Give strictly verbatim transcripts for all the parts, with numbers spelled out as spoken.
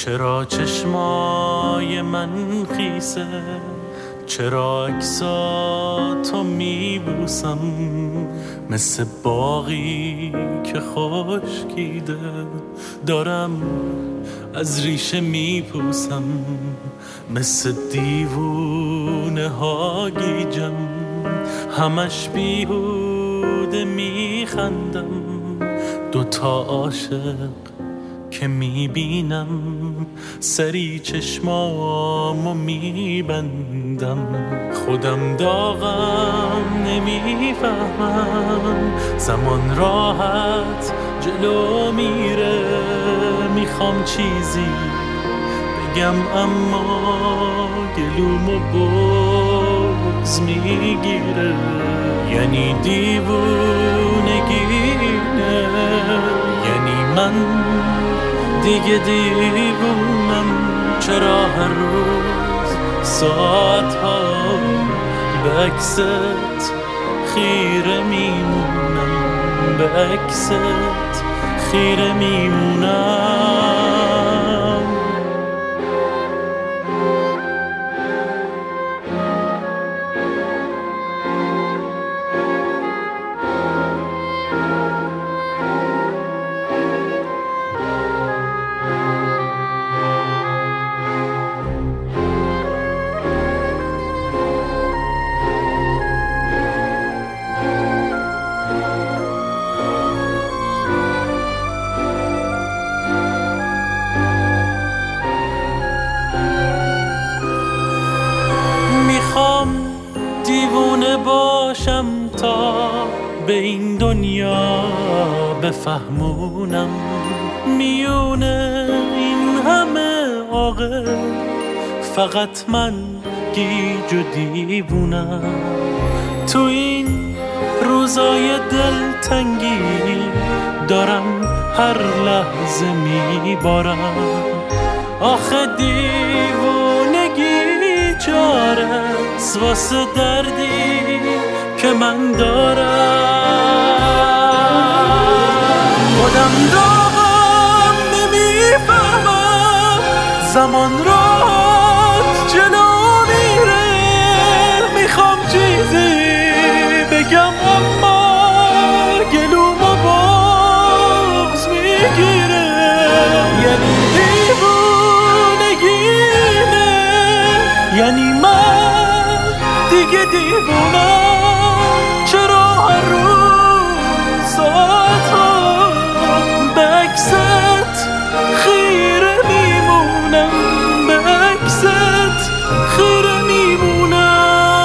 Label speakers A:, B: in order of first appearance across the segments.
A: چرا چشمای من خیسه، چرا عکساتو میبوسم، مثل باغی که خشکیده دارم از ریشه میپوسم، مثل دیوونه ها گیجم، همش بیهوده میخندم، دوتا عاشق که میبینم سری چشمامو میبندم، خودم داغم نمیفهمم، زمان راحت جلو میره، میخوام چیزی بگم اما گلومو بغض میگیره، یعنی دیوونگینه، یعنی من دیگه دیوونم، چرا هر روز ساعت ها به عکست خیره میمونم، به عکست خیره میمونم. دیوونه باشم تا به این دنیا بفهمونم، میونه این همه عاقل فقط من گیج و دیوونم، تو این روزای دلتنگی دارم هر لحظه میبارم، آخه دیوونگی چاره واسه دردی که من دارم، خودم داغم نمیفهمم، زمان راحت جلو میره، میخوام چیزی بگم اما گلومو بغض میگیره، یعنی دیوونگینه، یعنی من دیگه دیوونم، چرا هر روز ساعت ها به عکست خیره میمونم، به عکست خیره میمونم.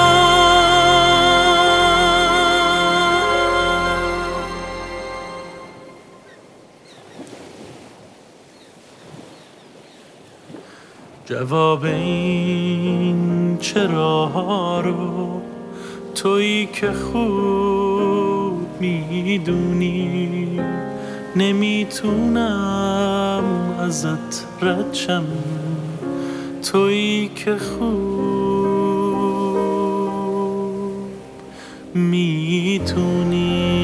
A: جواب این چراها رو تویی که خوب میدونی، نمیتونم ازت رد شم، تویی که خوب میتونی.